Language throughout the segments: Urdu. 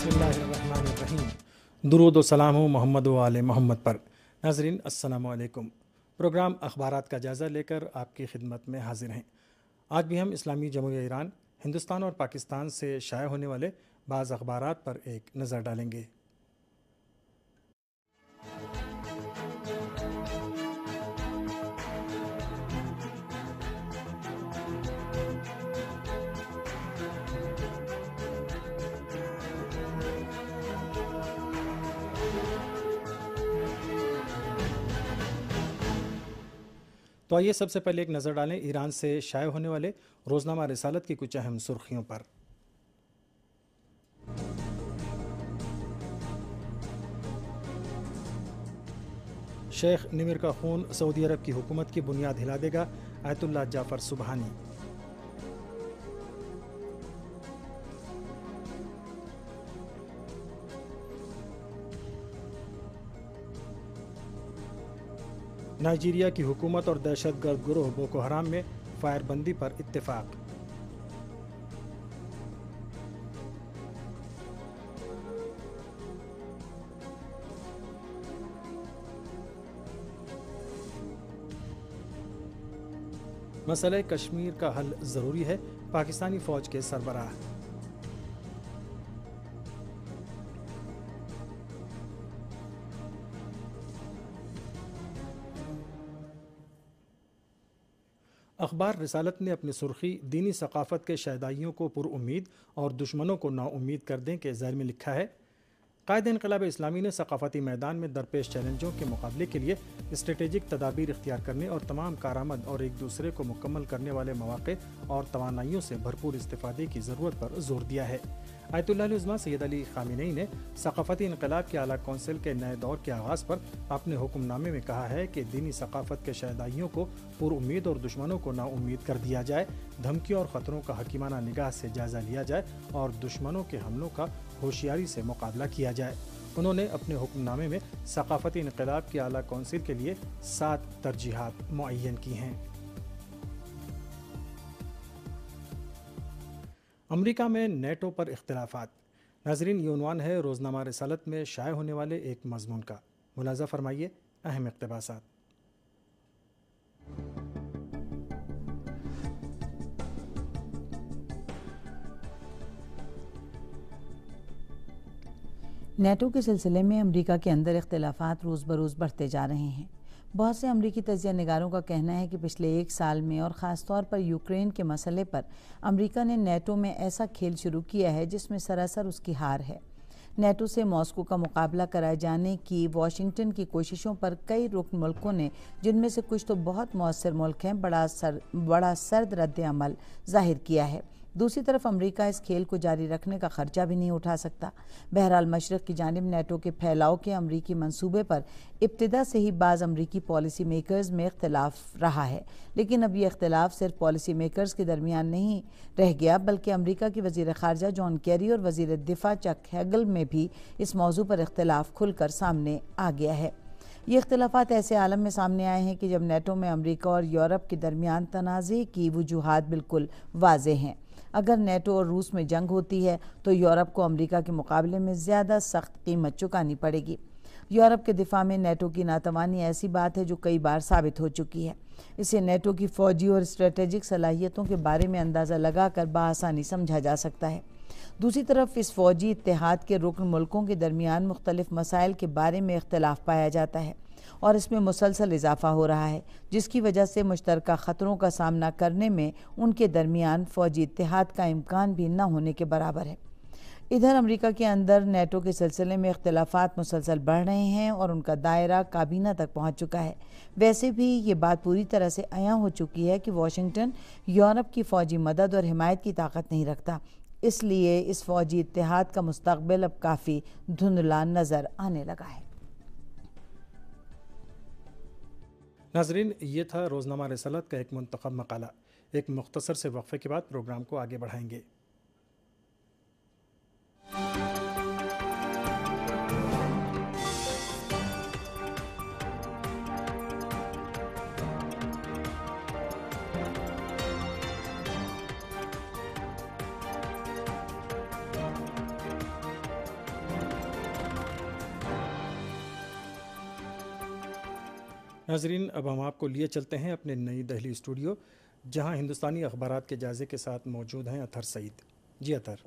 بسم اللہ الرحمن الرحیم۔ درود و سلام ہو محمد و آل محمد پر۔ ناظرین السلام علیکم۔ پروگرام اخبارات کا جائزہ لے کر آپ کی خدمت میں حاضر ہیں۔ آج بھی ہم اسلامی جمہوریہ ایران، ہندوستان اور پاکستان سے شائع ہونے والے بعض اخبارات پر ایک نظر ڈالیں گے۔ تو آئیے سب سے پہلے ایک نظر ڈالیں ایران سے شائع ہونے والے روزنامہ رسالت کی کچھ اہم سرخیوں پر۔ شیخ نمر کا خون سعودی عرب کی حکومت کی بنیاد ہلا دے گا، آیت اللہ جعفر سبحانی۔ نائجیریا کی حکومت اور دہشت گرد گروہ بوکو حرام میں فائر بندی پر اتفاق۔ مسئلہ کشمیر کا حل ضروری ہے، پاکستانی فوج کے سربراہ۔ اخبار رسالت نے اپنی سرخی دینی ثقافت کے شیدائیوں کو پر امید اور دشمنوں کو نا امید کر دیں کے ذیل میں لکھا ہے، قائد انقلاب اسلامی نے ثقافتی میدان میں درپیش چیلنجوں کے مقابلے کے لیے اسٹریٹجک تدابیر اختیار کرنے اور تمام کارآمد اور ایک دوسرے کو مکمل کرنے والے مواقع اور توانائیوں سے بھرپور استفادے کی ضرورت پر زور دیا ہے۔ آیت اللہ العظمیٰ سید علی خامنئی نے ثقافتی انقلاب کی اعلیٰ کونسل کے نئے دور کے آغاز پر اپنے حکم نامے میں کہا ہے کہ دینی ثقافت کے شیدائیوں کو پر امید اور دشمنوں کو نا امید کر دیا جائے، دھمکیوں اور خطروں کا حکیمانہ نگاہ سے جائزہ لیا جائے اور دشمنوں کے حملوں کا ہوشیاری سے مقابلہ کیا جائے۔ انہوں نے اپنے حکم نامے میں ثقافتی انقلاب کی اعلیٰ کونسل کے لیے 7 ترجیحات معین کی ہیں۔ امریکہ میں نیٹو پر اختلافات۔ ناظرین یہ عنوان ہے روزنامہ رسالت میں شائع ہونے والے ایک مضمون کا۔ ملاحظہ فرمائیے اہم اقتباسات۔ نیٹو کے سلسلے میں امریکہ کے اندر اختلافات روز بروز بڑھتے جا رہے ہیں۔ بہت سے امریکی تجزیہ نگاروں کا کہنا ہے کہ پچھلے 1 سال میں اور خاص طور پر یوکرین کے مسئلے پر امریکہ نے نیٹو میں ایسا کھیل شروع کیا ہے جس میں سراسر اس کی ہار ہے۔ نیٹو سے ماسکو کا مقابلہ کرائے جانے کی واشنگٹن کی کوششوں پر کئی رکن ملکوں نے، جن میں سے کچھ تو بہت مؤثر ملک ہیں، بڑا سرد رد عمل ظاہر کیا ہے۔ دوسری طرف امریکہ اس کھیل کو جاری رکھنے کا خرچہ بھی نہیں اٹھا سکتا۔ بہرحال مشرق کی جانب نیٹو کے پھیلاؤ کے امریکی منصوبے پر ابتدا سے ہی بعض امریکی پالیسی میکرز میں اختلاف رہا ہے، لیکن اب یہ اختلاف صرف پالیسی میکرز کے درمیان نہیں رہ گیا بلکہ امریکہ کی وزیر خارجہ جان کیری اور وزیر دفاع چک ہیگل میں بھی اس موضوع پر اختلاف کھل کر سامنے آ گیا ہے۔ یہ اختلافات ایسے عالم میں سامنے آئے ہیں کہ جب نیٹو میں امریکہ اور یورپ کے درمیان تنازع کی وجوہات بالکل واضح ہیں۔ اگر نیٹو اور روس میں جنگ ہوتی ہے تو یورپ کو امریکہ کے مقابلے میں زیادہ سخت قیمت چکانی پڑے گی۔ یورپ کے دفاع میں نیٹو کی ناتوانی ایسی بات ہے جو کئی بار ثابت ہو چکی ہے۔ اسے نیٹو کی فوجی اور اسٹریٹجک صلاحیتوں کے بارے میں اندازہ لگا کر بآسانی سمجھا جا سکتا ہے۔ دوسری طرف اس فوجی اتحاد کے رکن ملکوں کے درمیان مختلف مسائل کے بارے میں اختلاف پایا جاتا ہے اور اس میں مسلسل اضافہ ہو رہا ہے، جس کی وجہ سے مشترکہ خطروں کا سامنا کرنے میں ان کے درمیان فوجی اتحاد کا امکان بھی نہ ہونے کے برابر ہے۔ ادھر امریکہ کے اندر نیٹو کے سلسلے میں اختلافات مسلسل بڑھ رہے ہیں اور ان کا دائرہ کابینہ تک پہنچ چکا ہے۔ ویسے بھی یہ بات پوری طرح سے عیاں ہو چکی ہے کہ واشنگٹن یورپ کی فوجی مدد اور حمایت کی طاقت نہیں رکھتا، اس لیے اس فوجی اتحاد کا مستقبل اب کافی دھندلا نظر آنے لگا ہے۔ ناظرین یہ تھا روزنامہ رسالت کا ایک منتخب مقالہ۔ ایک مختصر سے وقفے کے بعد پروگرام کو آگے بڑھائیں گے۔ ناظرین، اب ہم آپ کو لیے چلتے ہیں اپنے نئی دہلی اسٹوڈیو، جہاں ہندوستانی اخبارات کے جائزے کے ساتھ موجود ہیں اطہر سعید۔ جی اطہر۔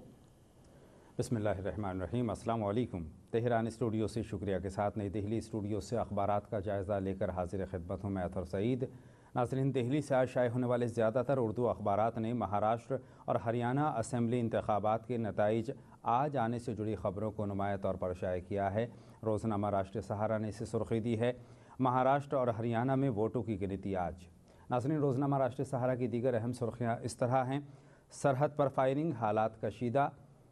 بسم اللہ الرحمن الرحیم۔ السلام علیکم۔ تہران اسٹوڈیو سے شکریہ کے ساتھ نئی دہلی اسٹوڈیو سے اخبارات کا جائزہ لے کر حاضر خدمت ہوں میں اطہر سعید۔ ناظرین، دہلی سے آج شائع ہونے والے زیادہ تر اردو اخبارات نے مہاراشٹر اور ہریانہ اسمبلی انتخابات کے نتائج آج آنے سے جڑی خبروں کو نمایاں طور پر شائع کیا ہے۔ روزنامہ راشٹریہ سہارا نے اسے سرخی دی ہے، مہاراشٹر اور ہریانہ میں ووٹوں کی گنتی آج۔ ناظرین، روزنامہ راشٹریہ سہارا کی دیگر اہم سرخیاں اس طرح ہیں: سرحد پر فائرنگ، حالات کشیدہ،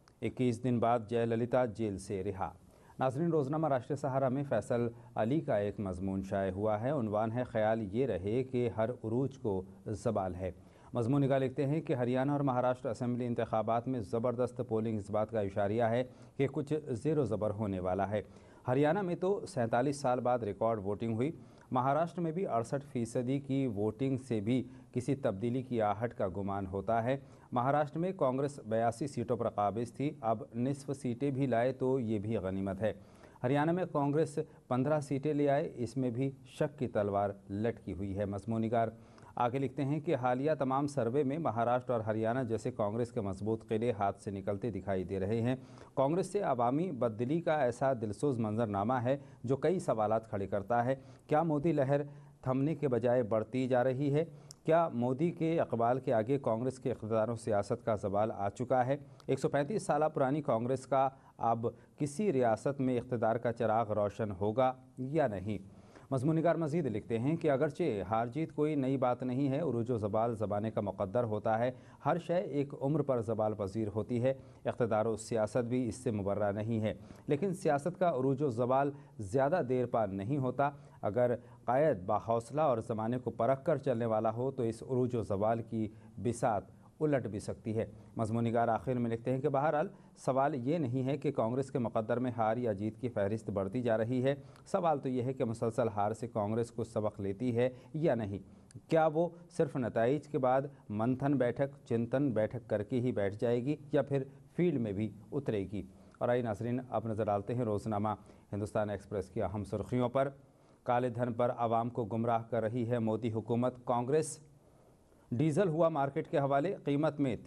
21 دن بعد جے للیتا جیل سے رہا۔ ناظرین، روزنامہ راشٹریہ سہارا میں فیصل علی کا ایک مضمون شائع ہوا ہے، عنوان ہے خیال یہ رہے کہ ہر عروج کو زوال ہے۔ مضمون نگار لکھتے ہیں کہ ہریانہ اور مہاراشٹر اسمبلی انتخابات میں زبردست پولنگ اس بات کا اشاریہ ہے کہ کچھ زیر و زبر ہونے والا ہے۔ ہریانہ میں تو 47 سال بعد ریکارڈ ووٹنگ ہوئی، مہاراشٹر میں بھی 68% کی ووٹنگ سے بھی کسی تبدیلی کی آہٹ کا گمان ہوتا ہے۔ مہاراشٹر میں کانگریس 82 سیٹوں پر قابض تھی، اب نصف سیٹیں بھی لائے تو یہ بھی غنیمت ہے۔ ہریانہ میں کانگریس 15 سیٹیں لے آئے، اس میں بھی شک کی تلوار لٹکی ہوئی ہے۔ مضمون نگار آگے لکھتے ہیں کہ حالیہ تمام سروے میں مہاراشٹر اور ہریانہ جیسے کانگریس کے مضبوط قلعے ہاتھ سے نکلتے دکھائی دے رہے ہیں۔ کانگریس سے عوامی بددلی کا ایسا دلسوز منظرنامہ ہے جو کئی سوالات کھڑے کرتا ہے۔ کیا مودی لہر تھمنے کے بجائے بڑھتی جا رہی ہے؟ کیا مودی کے اقبال کے آگے کانگریس کے اقتدار و سیاست کا زوال آ چکا ہے؟ 135 سالہ پرانی کانگریس کا اب کسی ریاست میں اقتدار کا چراغ روشن ہوگا یا نہیں؟ مضمون نگار مزید لکھتے ہیں کہ اگرچہ ہار جیت کوئی نئی بات نہیں ہے، عروج و زوال زمانے کا مقدر ہوتا ہے، ہر شے ایک عمر پر زوال پذیر ہوتی ہے، اقتدار و سیاست بھی اس سے مبرہ نہیں ہے، لیکن سیاست کا عروج و زوال زیادہ دیر پا نہیں ہوتا۔ اگر قائد باحوصلہ اور زمانے کو پرکھ کر چلنے والا ہو تو اس عروج و زوال کی بساط الٹ بھی سکتی ہے۔ مضمون نگار آخر میں لکھتے ہیں کہ بہرحال سوال یہ نہیں ہے کہ کانگریس کے مقدر میں ہار یا جیت کی فہرست بڑھتی جا رہی ہے، سوال تو یہ ہے کہ مسلسل ہار سے کانگریس کو سبق لیتی ہے یا نہیں۔ کیا وہ صرف نتائج کے بعد منتھن بیٹھک، چنتن بیٹھک کر کے ہی بیٹھ جائے گی یا پھر فیلڈ میں بھی اترے گی؟ اور آئیے ناظرین، اب نظر ڈالتے ہیں روزنامہ ہندوستان ایکسپریس کی اہم سرخیوں پر۔ کالے دھن پر عوام کو گمراہ کر رہی ہے مودی حکومت، کانگریس۔ ڈیزل ہوا مارکیٹ کے حوالے، قیمت میں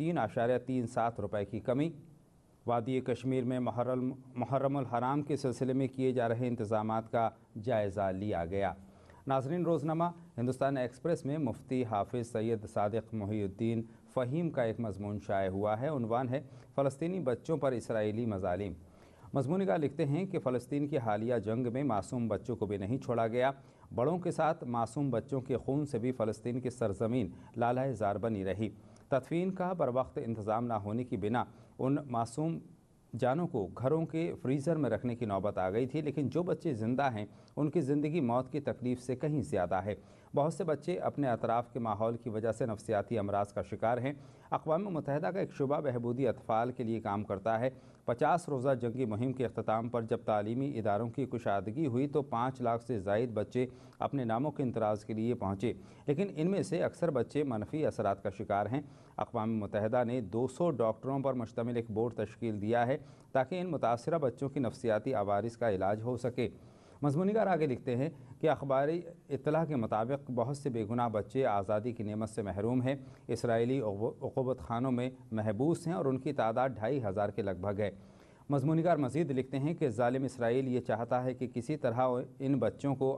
3.37 روپے کی کمی۔ وادی کشمیر میں محرم الحرام کے سلسلے میں کیے جا رہے انتظامات کا جائزہ لیا گیا۔ ناظرین، روزنامہ ہندوستان ایکسپریس میں مفتی حافظ سید صادق محی الدین فہیم کا ایک مضمون شائع ہوا ہے، عنوان ہے فلسطینی بچوں پر اسرائیلی مظالم۔ مضمون نگار لکھتے ہیں کہ فلسطین کی حالیہ جنگ میں معصوم بچوں کو بھی نہیں چھوڑا گیا، بڑوں کے ساتھ معصوم بچوں کے خون سے بھی فلسطین کی سرزمین لالہ زار بنی رہی۔ تدفین کا بروقت انتظام نہ ہونے کی بنا ان معصوم جانوں کو گھروں کے فریزر میں رکھنے کی نوبت آ گئی تھی، لیکن جو بچے زندہ ہیں ان کی زندگی موت کی تکلیف سے کہیں زیادہ ہے۔ بہت سے بچے اپنے اطراف کے ماحول کی وجہ سے نفسیاتی امراض کا شکار ہیں۔ اقوام متحدہ کا ایک شعبہ بہبودی اطفال کے لیے کام کرتا ہے۔ 50 روزہ جنگی مہم کے اختتام پر جب تعلیمی اداروں کی کشادگی ہوئی تو 5 لاکھ سے زائد بچے اپنے ناموں کے اندراج کے لیے پہنچے، لیکن ان میں سے اکثر بچے منفی اثرات کا شکار ہیں۔ اقوام متحدہ نے 200 ڈاکٹروں پر مشتمل ایک بورڈ تشکیل دیا ہے تاکہ ان متاثرہ بچوں کی نفسیاتی عوارض کا علاج ہو سکے۔ مضمون نگار آگے لکھتے ہیں کہ اخباری اطلاع کے مطابق بہت سے بے گناہ بچے آزادی کی نعمت سے محروم ہیں، اسرائیلی عقوبت خانوں میں محبوس ہیں اور ان کی تعداد 2500 کے لگ بھگ ہے۔ مضمون نگار مزید لکھتے ہیں کہ ظالم اسرائیل یہ چاہتا ہے کہ کسی طرح ان بچوں کو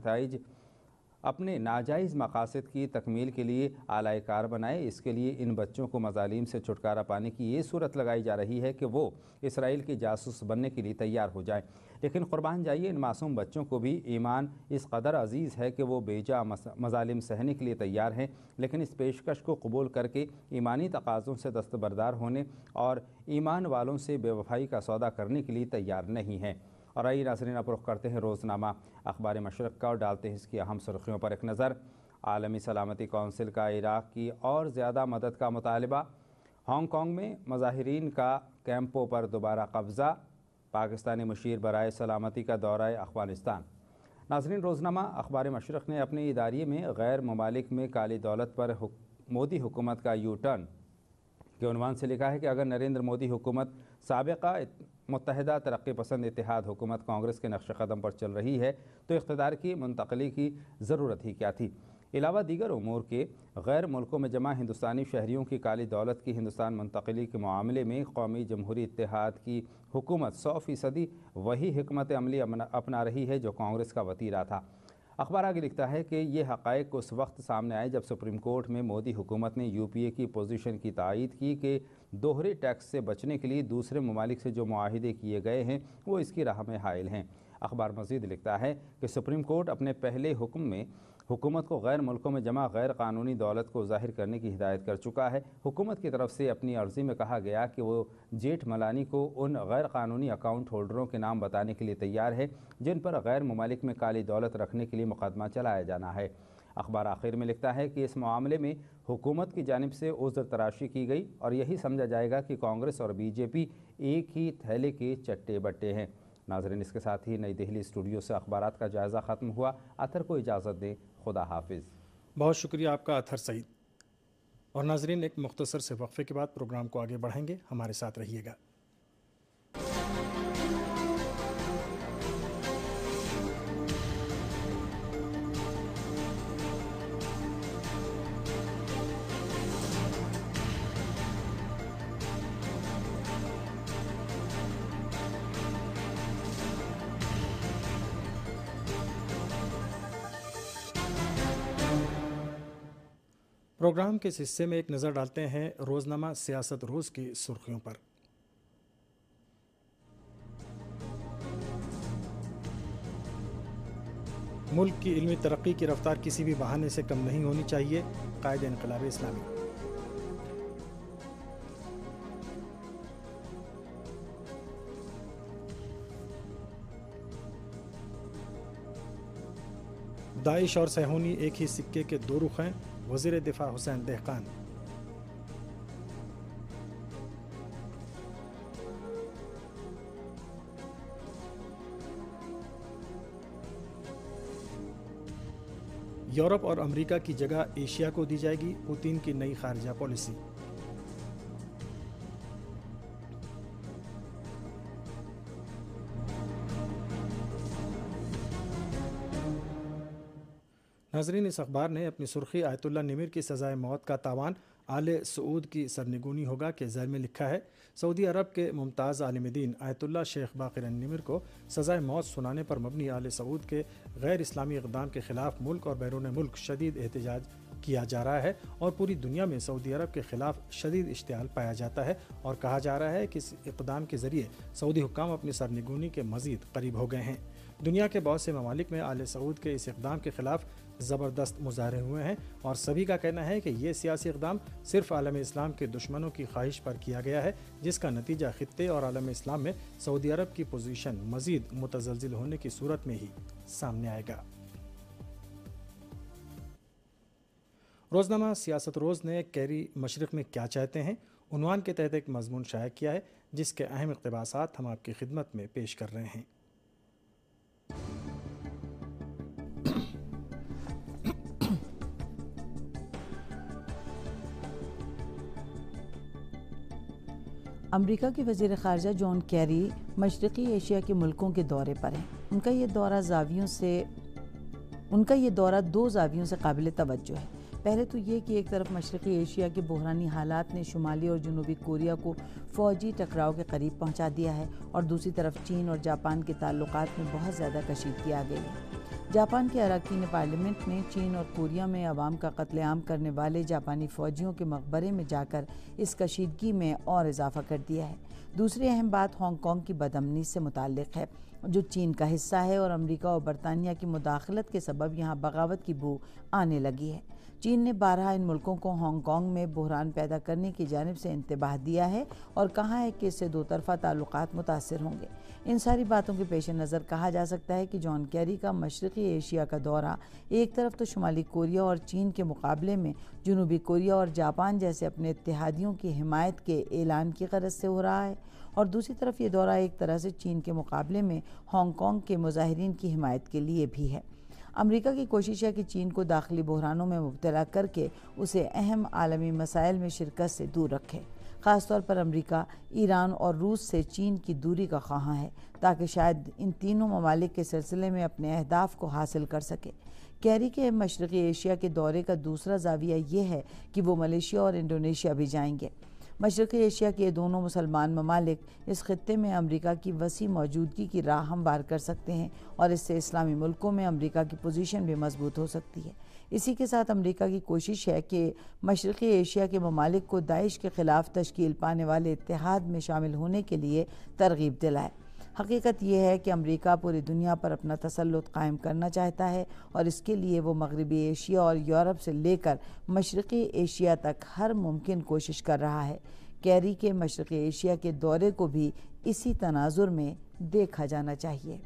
اپنے ناجائز مقاصد کی تکمیل کے لیے آلہ کار بنائے۔ اس کے لیے ان بچوں کو مظالم سے چھٹکارا پانے کی یہ صورت لگائی جا رہی ہے کہ وہ اسرائیل کے جاسوس بننے کے لیے تیار ہو جائیں، لیکن قربان جائیے، ان معصوم بچوں کو بھی ایمان اس قدر عزیز ہے کہ وہ بیجا مظالم سہنے کے لیے تیار ہیں، لیکن اس پیشکش کو قبول کر کے ایمانی تقاضوں سے دستبردار ہونے اور ایمان والوں سے بے وفائی کا سودا کرنے کے لیے تیار نہیں ہیں۔ اور آئیے ناظرین، اب رخ کرتے ہیں روزنامہ اخبار مشرق کا اور ڈالتے ہیں اس کی اہم سرخیوں پر ایک نظر۔ عالمی سلامتی کونسل کا عراق کی اور زیادہ مدد کا مطالبہ، ہانگ کانگ میں مظاہرین کا کیمپوں پر دوبارہ قبضہ، پاکستانی مشیر برائے سلامتی کا دورہ افغانستان۔ ناظرین، روزنامہ اخبار مشرق نے اپنے اداریے میں غیر ممالک میں کالی دولت پر مودی حکومت کا یو ٹرن के उन्वान से लिखा है कि अगर नरेंद्र मोदी हुकूमत साबिका मुत्तहिदा तरक्की पसंद इत्तेहाद हुकूमत कांग्रेस के नक्श कदम पर चल रही है तो इख्तिदार की मुंतकली की ज़रूरत ही क्या थी। अलावा दीगर उमूर के गैर मुल्कों में जमा हिंदुस्तानी शहरियों की काली दौलत की हिंदुस्तान मुंतकली के मामले में कौमी जमहूरी इत्तेहाद की हुकूमत 100% वही हिकमत अमली अपना रही है जो कांग्रेस का वतीरा था। अखबार आगे लिखता है कि ये हक़ाइक़ उस वक्त सामने आए जब सुप्रीम कोर्ट में मोदी हुकूमत ने यूपीए की पोजीशन की तायीद की कि दोहरे टैक्स से बचने के लिए दूसरे ममालिक से जो मुआहिदे किए गए हैं वो इसकी राह में हाइल हैं। अखबार मज़ीद लिखता है कि सुप्रीम कोर्ट अपने पहले हुक्म में हुकूमत को गैर मुल्कों में जमा गैर कानूनी दौलत को ज़ाहिर करने की हिदायत कर चुका है। हुकूमत की तरफ से अपनी अर्ज़ी में कहा गया कि वो जेठमलानी को उन गैर कानूनी अकाउंट होल्डरों के नाम बताने के लिए तैयार है जिन पर गैर ममालिक में काली दौलत रखने के लिए मुकदमा चलाया जाना है। अखबार आखिर में लिखता है कि इस मामले में हुकूमत की जानिब से उज़्र तराशी की गई और यही समझा जाएगा कि कांग्रेस और बीजेपी एक ही थैले के चट्टे बट्टे हैं। नाज़रीन, इसके साथ ही नई दिल्ली स्टूडियो से अखबारात का जायज़ा ख़त्म हुआ। अतर को इजाज़त दें। खुदा हाफिज़। बहुत शुक्रिया आपका अतर सईद। और नाज़रीन, एक मुख्तसर से वक्फे के बाद प्रोग्राम को आगे बढ़ाएंगे, हमारे साथ रहिएगा। प्रोग्राम के इस हिस्से में एक नज़र डालते हैं रोज़नामा सियासत रोज़ की सुर्खियों पर। मुल्क की इल्मी तरक्की की रफ्तार किसी भी बहाने से कम नहीं होनी चाहिए, कायद इनक़लाब इस्लामी। दाइश और सहूनी एक ही सिक्के के दो रुख हैं, वज़ीर दिफा हुसैन दहकान। यूरोप और अमेरिका की जगह एशिया को दी जाएगी, पुतिन की नई खारजा पॉलिसी। नाज़रीन, इस अखबार ने अपनी सुर्खी आयतुल्लाह निमिर की सज़ाए मौत का तावान आले सऊद की सरनिगूनी होगा के ज़ैल में लिखा है। सऊदी अरब के मुमताज़ आलिम दीन आयतुल्लाह शेख बाक़िर निमिर को सज़ाए मौत सुनाने पर मबनी आले सऊद के गैर इस्लामी इक़दाम के ख़िलाफ़ मुल्क और बैरून मुल्क शदीद एहतजाज किया जा रहा है और पूरी दुनिया में सऊदी अरब के ख़िलाफ़ शदीद इश्तिआल पाया जाता है और कहा जा रहा है कि इस इक़दाम के ज़रिए सऊदी हुक्काम अपनी सरनिगूनी के मज़ीद करीब हो गए हैं। दुनिया के बहुत से ममालिक में आले सऊद के इस इक़दाम के ख़िलाफ़ ज़बरदस्त मुजाहरे हुए हैं और सभी का कहना है कि ये सियासी इक़दाम सिर्फ आलम इस्लाम के दुश्मनों की ख्वाहिश पर किया गया है, जिसका नतीजा ख़ित्ते और आलम इस्लाम में सऊदी अरब की पोजीशन मज़ीद मुतज़लज़िल होने की सूरत में ही सामने आएगा। रोज़नामा सियासत रोज़ ने कैरी मशरिक़ में क्या चाहते हैं उन्वान के तहत एक मज़मून शाया किया है, जिसके अहम इक़्तिबासात हम आपकी खिदमत में पेश कर रहे हैं। अमेरिका के वज़ीर ख़ारजा जॉन कैरी मशरक़ी एशिया के मुल्कों के दौरे पर हैं। उनका ये दौरा दो ज़ावियों से काबिल तवज्जो है। पहले तो ये कि एक तरफ मशरक़ी एशिया के बहरानी हालात ने शुमाली और जनूबी कोरिया को फ़ौजी टकराव के करीब पहुंचा दिया है और दूसरी तरफ चीन और जापान के ताल्लुकात में बहुत ज़्यादा कशीदगी आ गई है। जापान के अरकान पार्लियामेंट ने चीन और कोरिया में अवाम का कत्लेआम करने वाले जापानी फ़ौजियों के मकबरे में जाकर इस कशीदगी में और इजाफा कर दिया है। दूसरी अहम बात हांगकांग की बदअमनी से मुताल्लिक़ है, जो चीन का हिस्सा है और अमेरिका और बरतानिया की मुदाखलत के सबब यहाँ बगावत की बू आने लगी है। चीन ने 12 इन मुल्कों को हांगकांग में बहरान पैदा करने की जानिब से इंतबाह दिया है और कहा है कि इससे दो तरफ़ा ताल्लुकात मुतासिर होंगे। इन सारी बातों के पेश नज़र कहा जा सकता है कि जॉन कैरी का मशरक़ी एशिया का दौरा एक तरफ तो शुमाली कोरिया और चीन के मुकाबले में जनूबी कोरिया और जापान जैसे अपने इत्तेहादियों की हिमायत के ऐलान की गरज से हो रहा है और दूसरी तरफ ये दौरा एक तरह से चीन के मुकाबले में हांगकांग के मुजाहिरीन की हिमायत के लिए भी है। अमेरिका की कोशिश है कि चीन को दाखिली बहरानों में मुब्तला करके उसे अहम आलमी मसाइल में शिरकत से दूर रखे। خاص طور پر امریکہ ایران اور روس سے چین کی دوری کا خواہاں ہے تاکہ شاید ان تینوں ممالک کے سلسلے میں اپنے اہداف کو حاصل کر سکے۔ کیری کے مشرقی ایشیا کے دورے کا دوسرا زاویہ یہ ہے کہ وہ ملیشیا اور انڈونیشیا بھی جائیں گے۔ مشرقی ایشیا کے دونوں مسلمان ممالک اس خطے میں امریکہ کی وسیع موجودگی کی راہ ہموار کر سکتے ہیں اور اس سے اسلامی ملکوں میں امریکہ کی پوزیشن بھی مضبوط ہو سکتی ہے۔ اسی کے ساتھ امریکہ کی کوشش ہے کہ مشرقی ایشیا کے ممالک کو داعش کے خلاف تشکیل پانے والے اتحاد میں شامل ہونے کے لیے ترغیب دلائے۔ حقیقت یہ ہے کہ امریکہ پوری دنیا پر اپنا تسلط قائم کرنا چاہتا ہے اور اس کے لیے وہ مغربی ایشیا اور یورپ سے لے کر مشرقی ایشیا تک ہر ممکن کوشش کر رہا ہے۔ کیری کے مشرقی ایشیا کے دورے کو بھی اسی تناظر میں دیکھا جانا چاہیے۔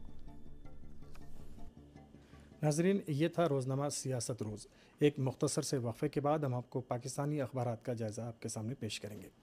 ناظرین، یہ تھا روزنامہ سیاست روز۔ ایک مختصر سے وقفے کے بعد ہم آپ کو پاکستانی اخبارات کا جائزہ آپ کے سامنے پیش کریں گے۔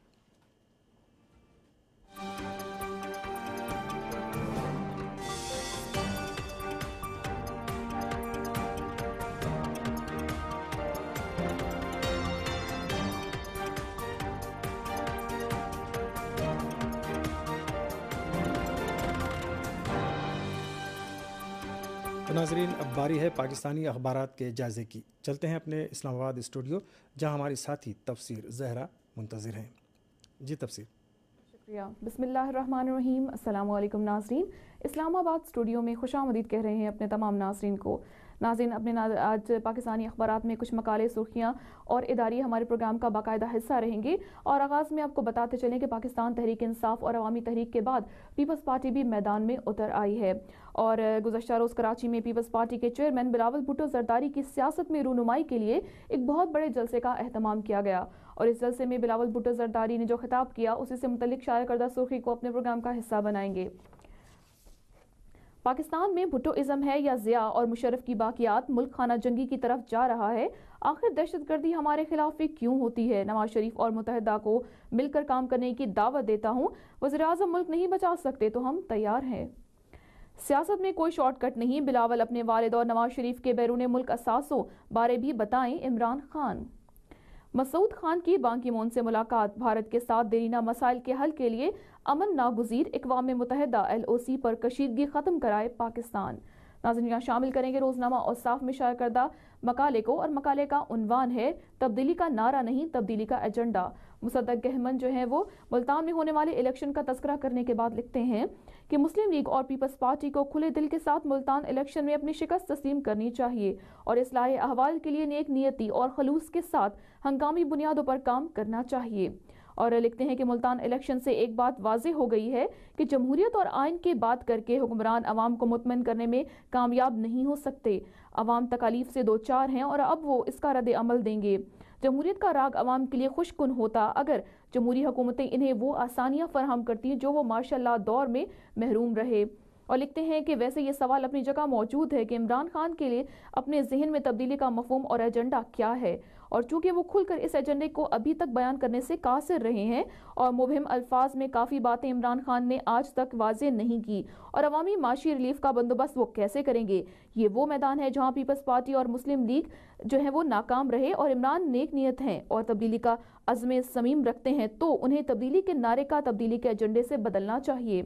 ناظرین، اب باری ہے پاکستانی اخبارات کے جائزے کی۔ چلتے ہیں اپنے اسلام آباد اسٹوڈیو، جہاں ہماری ساتھی تفسیر زہرا منتظر ہیں۔ جی تفسیر۔ شکریہ۔ بسم اللہ الرحمن الرحیم۔ السلام علیکم ناظرین، اسلام آباد اسٹوڈیو میں خوش آمدید کہہ رہے ہیں اپنے تمام ناظرین کو۔ ناظرین، اپنے آج پاکستانی اخبارات میں کچھ مقالے، سرخیاں اور اداریہ ہمارے پروگرام کا باقاعدہ حصہ رہیں گے، اور آغاز میں آپ کو بتاتے چلیں کہ پاکستان تحریک انصاف اور عوامی تحریک کے بعد پیپلز پارٹی بھی میدان میں اتر آئی ہے، اور گزشتہ روز کراچی میں پیپلز پارٹی کے چیئرمین بلاول بھٹو زرداری کی سیاست میں رونمائی کے لیے ایک بہت بڑے جلسے کا اہتمام کیا گیا، اور اس جلسے میں بلاول بھٹو زرداری نے جو خطاب کیا اسی سے متعلق شائع کردہ سرخی کو اپنے پروگرام کا حصہ بنائیں گے۔ پاکستان میں بھٹو ازم ہے یا ضیاء اور مشرف کی باقیات ملک خانہ جنگی کی طرف جا رہا ہے؟ آخر دہشت گردی ہمارے خلاف ہی کیوں ہوتی ہے؟ نواز شریف اور متحدہ کو مل کر کام کرنے کی دعوت دیتا ہوں۔ وزیر اعظم ملک نہیں بچا سکتے تو ہم تیار ہیں۔ سیاست میں کوئی شارٹ کٹ نہیں، بلاول اپنے والد اور نواز شریف کے بیرون ملک اثاثوں بارے بھی بتائیں۔ عمران خان۔ مسعود خان کی بان کی مون سے ملاقات، بھارت کے ساتھ دیرینہ مسائل کے حل کے لیے امن ناگزیر، اقوام متحدہ LOC پر کشیدگی ختم کرائے پاکستان۔ ناظرین، یہاں شامل کریں گے روزنامہ اوصاف میں شائع کردہ مقالے کو، اور مقالے کا عنوان ہے تبدیلی کا نعرہ نہیں، تبدیلی کا ایجنڈا۔ مصدق گہمن جو ہیں وہ ملتان میں ہونے والے الیکشن کا تذکرہ کرنے کے بعد لکھتے ہیں کہ مسلم لیگ اور پیپلز پارٹی کو کھلے دل کے ساتھ ملتان الیکشن میں اپنی شکست تسلیم کرنی چاہیے اور اصلاح احوال کے لیے نیک نیتی اور خلوص کے ساتھ ہنگامی بنیادوں پر کام کرنا چاہیے، اور لکھتے ہیں کہ ملتان الیکشن سے ایک بات واضح ہو گئی ہے کہ جمہوریت اور آئین کی بات کر کے حکمران عوام کو مطمئن کرنے میں کامیاب نہیں ہو سکتے۔ عوام تکالیف سے دو چار ہیں اور اب وہ اس کا رد عمل دیں گے۔ جمہوریت کا راگ عوام کے لیے خوش کن ہوتا اگر جمہوری حکومتیں انہیں وہ آسانیاں فراہم کرتی جو وہ مارشل لا دور میں محروم رہے، اور لکھتے ہیں کہ ویسے یہ سوال اپنی جگہ موجود ہے کہ عمران خان کے لیے اپنے ذہن میں تبدیلی کا مفہوم اور ایجنڈا کیا ہے، اور چونکہ وہ کھل کر اس ایجنڈے کو ابھی تک بیان کرنے سے قاصر رہے ہیں اور مبہم الفاظ میں کافی باتیں عمران خان نے آج تک واضح نہیں کی، اور عوامی معاشی ریلیف کا بندوبست وہ کیسے کریں گے۔ یہ وہ میدان ہے جہاں پیپلز پارٹی اور مسلم لیگ جو ہے وہ ناکام رہے، اور عمران نیک نیت ہیں اور تبدیلی کا عزم صمیم رکھتے ہیں تو انہیں تبدیلی کے نعرے کا تبدیلی کے ایجنڈے سے بدلنا چاہیے۔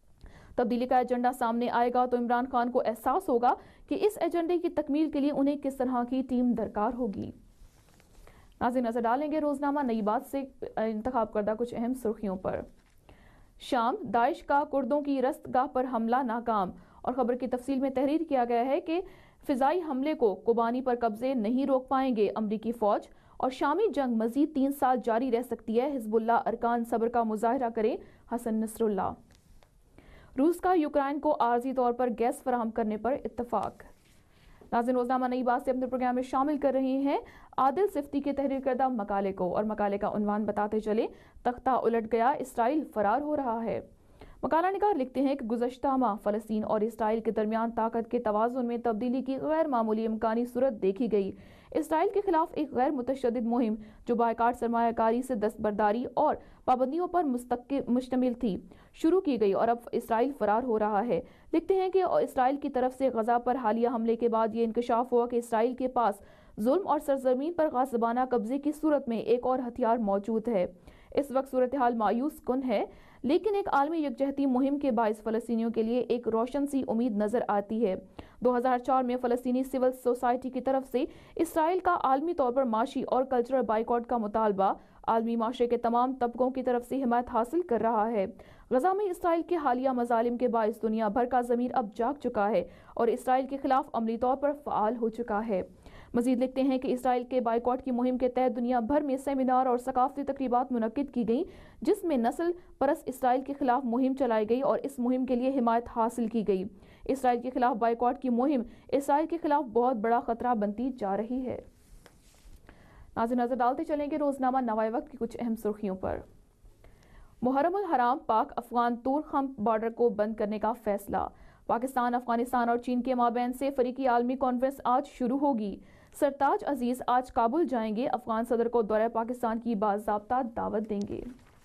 تبدیلی کا ایجنڈا سامنے آئے گا تو عمران خان کو احساس ہوگا کہ اس ایجنڈے کی تکمیل کے لیے انہیں کس طرح کی ٹیم درکار ہوگی۔ ناظرین، نظر ڈالیں گے روزنامہ نئی بات سے انتخاب کردہ کچھ اہم سرخیوں پر۔ شام، داعش کا کردوں کی رست گاہ پر حملہ ناکام، اور خبر کی تفصیل میں تحریر کیا گیا ہے کہ فضائی حملے کو کوبانی پر قبضے نہیں روک پائیں گے امریکی فوج، اور شامی جنگ مزید 3 سال جاری رہ سکتی ہے، حزب اللہ ارکان صبر کا مظاہرہ کریں، حسن نصر اللہ۔ روس کا یوکرائن کو عارضی طور پر گیس فراہم کرنے پر اتفاق۔ ناظرین، روزنامہ نئی بات سے اپنے پروگرام میں شامل کر رہے ہیں عادل صفتی کے تحریر کردہ مقالے کو، اور مقالے کا عنوان بتاتے چلے تختہ الٹ گیا، اسرائیل فرار ہو رہا ہے۔ مقالہ نگار لکھتے ہیں کہ گزشتہ ماہ فلسطین اور اسرائیل کے درمیان طاقت کے توازن میں تبدیلی کی غیر معمولی امکانی صورت دیکھی گئی۔ اسرائیل کے خلاف ایک غیر متشدد مہم جو بائیکاٹ، سرمایہ کاری سے دستبرداری اور پابندیوں پر مشتمل تھی شروع کی گئی، اور اب اسرائیل فرار ہو رہا ہے۔ لکھتے ہیں کہ اسرائیل کی طرف سے غزہ پر حالیہ حملے کے بعد یہ انکشاف ہوا کہ اسرائیل کے پاس ظلم اور سرزمین پر غاصبانہ قبضے کی صورت میں ایک اور ہتھیار موجود ہے۔ اس وقت صورتحال مایوس کن ہے، لیکن ایک عالمی یکجہتی مہم کے باعث فلسطینیوں کے لیے ایک روشن سی امید نظر آتی ہے۔ 2004 میں فلسطینی سول سوسائٹی کی طرف سے اسرائیل کا عالمی طور پر معاشی اور کلچرل بائیکاٹ کا مطالبہ عالمی معاشرے کے تمام طبقوں کی طرف سے حمایت حاصل کر رہا ہے۔ غزہ میں اسرائیل کے حالیہ مظالم کے باعث دنیا بھر کا ضمیر اب جاگ چکا ہے اور اسرائیل کے خلاف عملی طور پر فعال ہو چکا ہے۔ مزید لکھتے ہیں کہ اسرائیل کے بائیکاٹ کی مہم کے تحت دنیا بھر میں سیمینار اور ثقافتی تقریبات منعقد کی گئیں، جس میں نسل پرست اسرائیل کے خلاف مہم چلائی گئی اور اس مہم کے لیے حمایت حاصل کی گئی۔ اسرائیل کے خلاف بائیکاٹ کی مہم اسرائیل کے خلاف بہت بڑا خطرہ بنتی جا رہی ہے۔ ناظرین، نظر ڈالتے چلیں گے روزنامہ نوائے وقت کی کچھ اہم سرخیوں پر۔ محرم الحرام پاک افغان تورخم بارڈر کو بند کرنے کا فیصلہ۔ پاکستان، افغانستان اور چین کے مابین سے فریقی عالمی کانفرنس آج شروع ہوگی۔ سرتاج عزیز آج کابل جائیں گے، افغان صدر کو دورہ پاکستان کی باضابطہ دعوت دیں گے۔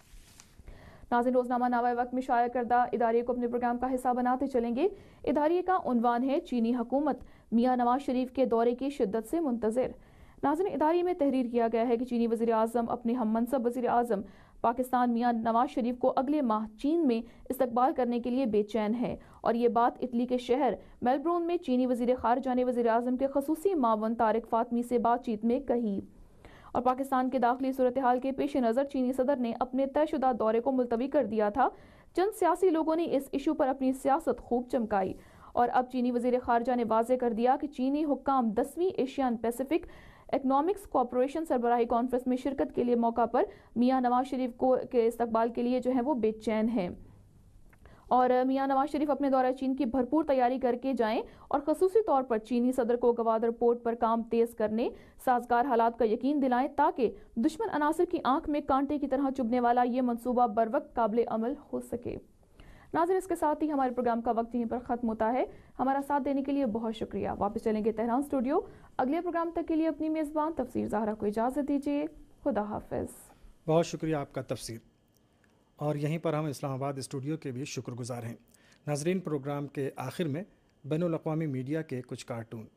ناظرین، روزنامہ نوائے وقت میں شائع کردہ اداریے کو اپنے پروگرام کا حصہ بناتے چلیں گے۔ اداریے کا عنوان ہے چینی حکومت میاں نواز شریف کے دورے کی شدت سے منتظر۔ ناظرین، اداریے میں تحریر کیا گیا ہے کہ چینی وزیر اعظم اپنے ہم منصب وزیر اعظم پاکستان میاں نواز شریف کو اگلے ماہ چین میں استقبال کرنے کے لیے بے چین ہے، اور یہ بات اٹلی کے شہر میلبورن میں چینی وزیر خارجہ نے وزیر اعظم کے خصوصی معاون طارق فاطمی سے بات چیت میں کہی۔ اور پاکستان کے داخلی صورتحال کے پیش نظر چینی صدر نے اپنے طے شدہ دورے کو ملتوی کر دیا تھا۔ چند سیاسی لوگوں نے اس ایشو پر اپنی سیاست خوب چمکائی، اور اب چینی وزیر خارجہ نے واضح کر دیا کہ چینی حکام 10ویں ایشین پیسیفک اکنامکس کوآپریشن سربراہی کانفرنس میں شرکت کے لیے موقع پر میاں نواز شریف کے استقبال کے لیے وہ بے چین ہیں، اور میاں نواز شریف اپنے دورہ چین کی بھرپور تیاری کر کے جائیں اور خصوصی طور پر چینی صدر کو گوادر پورٹ پر کام تیز کرنے، سازگار حالات کا یقین دلائیں تاکہ دشمن عناصر کی آنکھ میں کانٹے کی طرح چبھنے والا یہ منصوبہ بروقت قابل عمل ہو سکے۔ ناظرین، اس کے ساتھ ہی ہمارے پروگرام کا وقت یہیں پر ختم ہوتا ہے۔ ہمارا ساتھ دینے کے لیے بہت شکریہ۔ واپس چلیں گے تہران اسٹوڈیو۔ اگلے پروگرام تک کے لیے اپنی میزبان تفسیر زہرا کو اجازت دیجیے۔ خدا حافظ۔ بہت شکریہ آپ کا تفسیر، اور یہیں پر ہم اسلام آباد اسٹوڈیو کے بھی شکر گزار ہیں۔ ناظرین، پروگرام کے آخر میں بین الاقوامی میڈیا کے کچھ کارٹون۔